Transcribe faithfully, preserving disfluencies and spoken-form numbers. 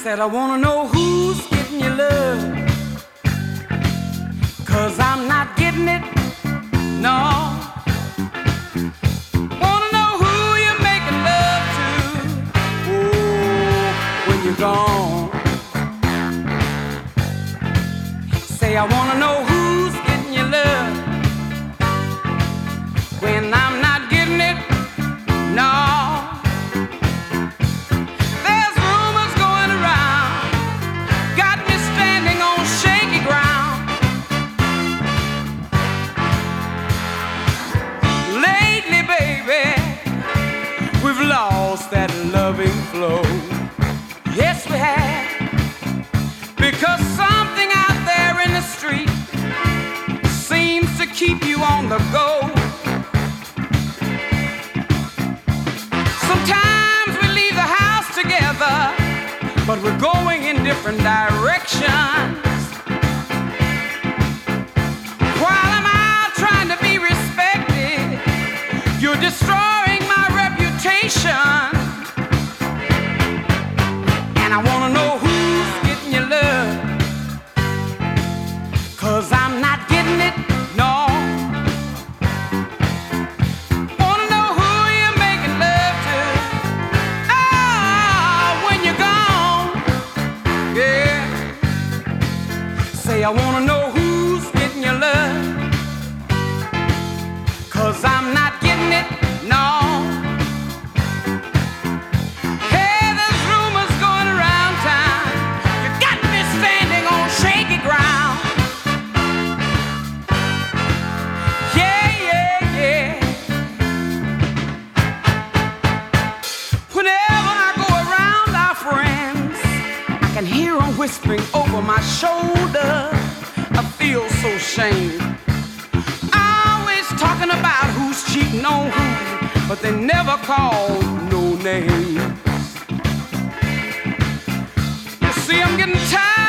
said I wanna know who's getting your love, 'cause I'm not getting it, no. Wanna know who you're making love to, oh, when you're gone. Say I wanna know who's getting your love when I'm not getting it, no. There's rumors going around, got me standing on shaky ground. Lately, baby, we've lost that loving flow. Yes, we have, because something out there in the street seems to keep you on the go. Sometimes we leave the house together, but we're going in different directions. While I'm out trying to be respected, you're destroying my reputation. And I wanna know who's getting your love, 'cause I'm not getting it, no. Wanna know who you're making love to, ah, when you're gone, yeah. Say I wanna know who's getting your love, 'cause I'm not getting it, no. Hey, there's rumors going around town, you got me standing on shaky ground. Yeah, yeah, yeah. Whenever I go around our friends, I can hear them whispering over my shoulder. I feel so ashamed. Always talking about who's cheating on who, but they never call no names. You see, I'm getting tired